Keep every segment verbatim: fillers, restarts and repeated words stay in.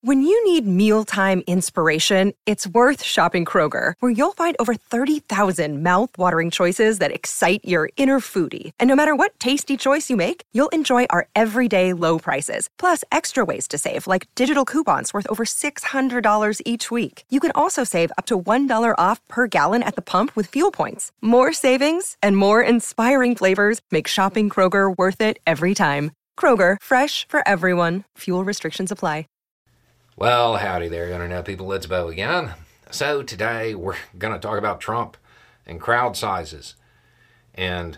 When you need mealtime inspiration, it's worth shopping Kroger, where you'll find over thirty thousand mouth-watering choices that excite your inner foodie. And no matter what tasty choice you make, you'll enjoy our everyday low prices, plus extra ways to save, like digital coupons worth over six hundred dollars each week. You can also save up to one dollar off per gallon at the pump with fuel points. More savings and more inspiring flavors make shopping Kroger worth it every time. Kroger, fresh for everyone. Fuel restrictions apply. Well, howdy there, Internet people. It's Bo again. So today we're going to talk about Trump and crowd sizes and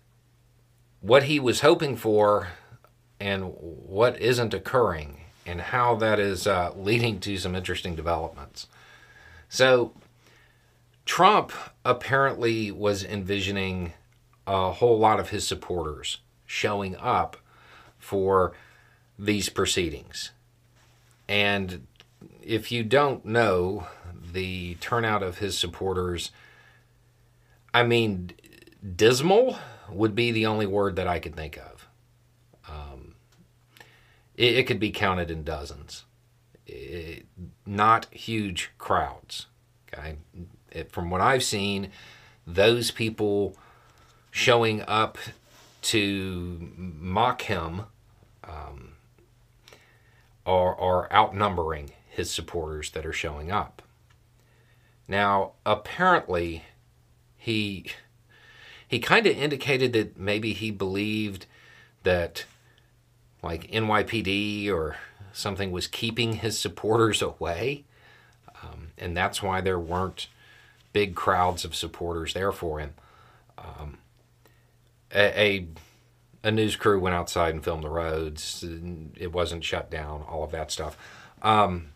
what he was hoping for and what isn't occurring and how that is uh, leading to some interesting developments. So Trump apparently was envisioning a whole lot of his supporters showing up for these proceedings. And if you don't know the turnout of his supporters, I mean, dismal would be the only word that I could think of. Um, it, it could be counted in dozens. It, not huge crowds. Okay, it, from what I've seen, those people showing up to mock him um, are, are outnumbering his supporters that are showing up. Now, apparently, he he kind of indicated that maybe he believed that, like, N Y P D or something was keeping his supporters away, um, and that's why there weren't big crowds of supporters there for him. Um, a, a A news crew went outside and filmed the roads. It wasn't shut down, all of that stuff. Um,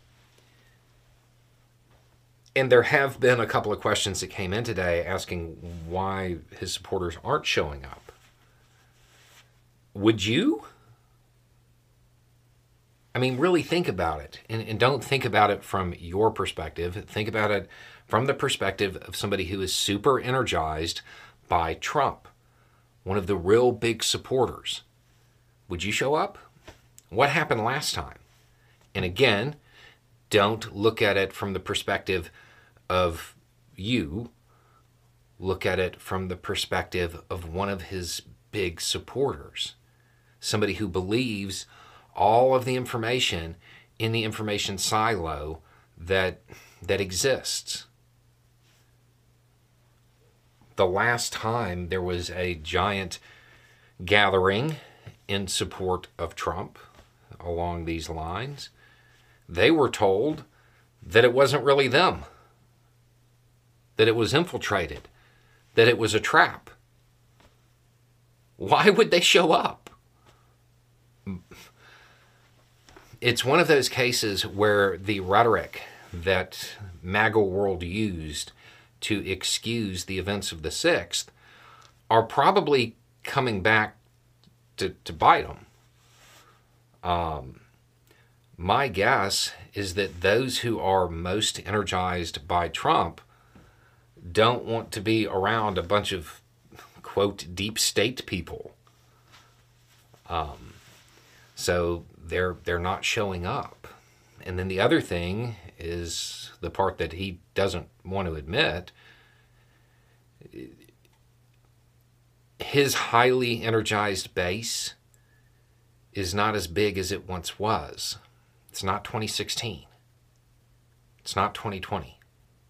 and there have been a couple of questions that came in today asking why his supporters aren't showing up. Would you? I mean, really think about it. And, and don't think about it from your perspective. Think about it from the perspective of somebody who is super energized by Trump, one of the real big supporters. Would you show up? What happened last time? And again, don't look at it from the perspective of you. Look at it from the perspective of one of his big supporters. Somebody who believes all of the information in the information silo that that exists. The last time there was a giant gathering in support of Trump along these lines, they were told that it wasn't really them, that it was infiltrated, that it was a trap. Why would they show up? It's one of those cases where the rhetoric that MAGA world used to excuse the events of the sixth are probably coming back to, to bite them. Um, my guess is that those who are most energized by Trump don't want to be around a bunch of, quote, deep state people. Um, so they're they're not showing up. And then the other thing is the part that he doesn't want to admit. His highly energized base is not as big as it once was. It's not twenty sixteen. It's not twenty twenty.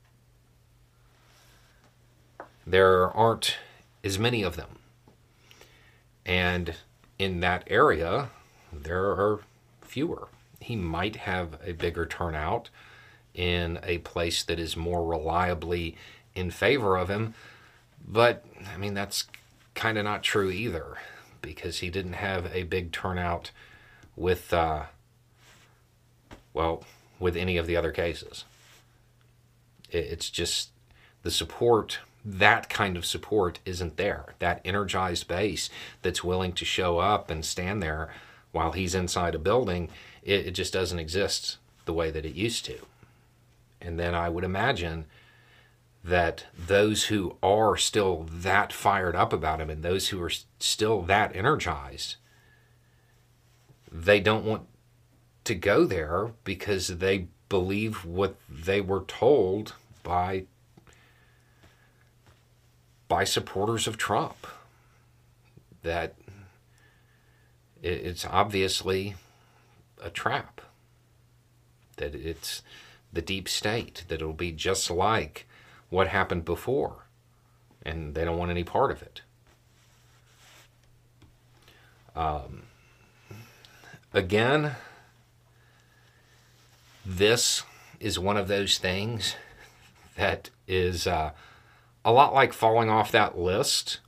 There aren't as many of them. And in that area, there are fewer. He might have a bigger turnout in a place that is more reliably in favor of him. But, I mean, that's kind of not true either, because he didn't have a big turnout with, uh, well, with any of the other cases. It's just the support, that kind of support isn't there. That energized base that's willing to show up and stand there while he's inside a building, it, it just doesn't exist the way that it used to. And then I would imagine that those who are still that fired up about him and those who are still that energized, they don't want to go there because they believe what they were told by by supporters of Trump. That it's obviously a trap. That it's the deep state. That it'll be just like what happened before. And they don't want any part of it. Um, again, this is one of those things that is uh, a lot like falling off that list.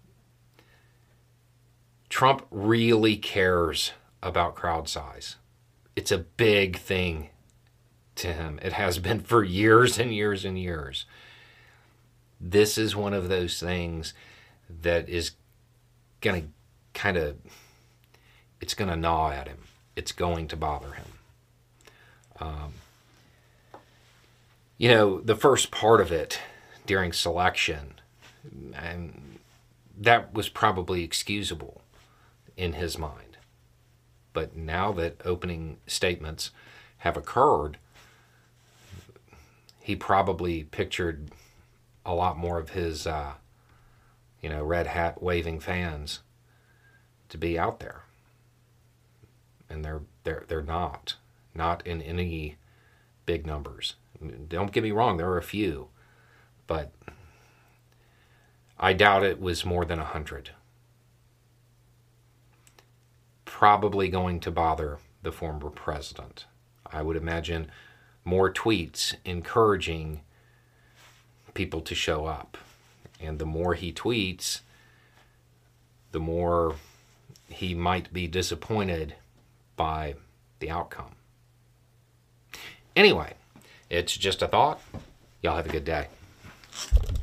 Trump really cares about crowd size. It's a big thing to him. It has been for years and years and years. This is one of those things that is going to kind of, it's going to gnaw at him. It's going to bother him. Um, you know, the first part of it during selection, and that was probably excusable in his mind. But now that opening statements have occurred, he probably pictured a lot more of his, uh, you know, red hat waving fans to be out there, and they're they're they're not, not in any big numbers. Don't get me wrong, there are a few, but I doubt it was more than a hundred. Probably going to bother the former president. I would imagine more tweets encouraging people to show up. And the more he tweets, the more he might be disappointed by the outcome. Anyway, it's just a thought. Y'all have a good day.